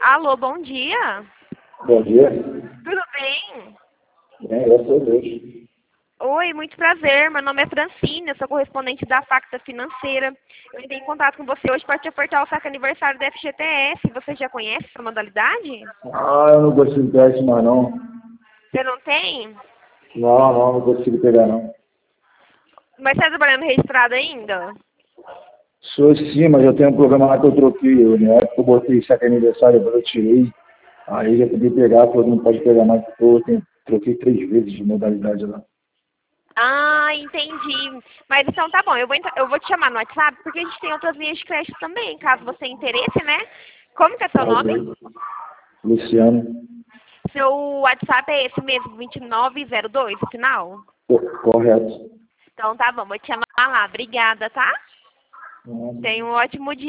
Alô, bom dia. Bom dia. Tudo bem? Graças a Deus. Oi, muito prazer. Meu nome é Francine, eu sou correspondente da Facta Financeira. Eu entrei em contato com você hoje para te ofertar o saque aniversário da FGTS. Você já conhece essa modalidade? Eu não consigo pegar isso mais não. Você não tem? Não consigo pegar não. Mas você está trabalhando registrado ainda? Sou sim, mas eu tenho um programa lá que eu troquei. Na época eu botei saque aniversário, depois eu tirei. Aí já podia pegar, falou que não pode pegar mais, porque eu troquei 3 vezes de modalidade lá. Ah, entendi. Mas então tá bom, eu vou te chamar no WhatsApp, porque a gente tem outras linhas de crédito também, caso você tenha interesse, né? Como que é seu Tá nome? ok. Luciano. Seu WhatsApp é esse mesmo, 2902, o final? Correto. Então tá bom, vou te chamar lá. Obrigada, tá? Tenha um ótimo dia.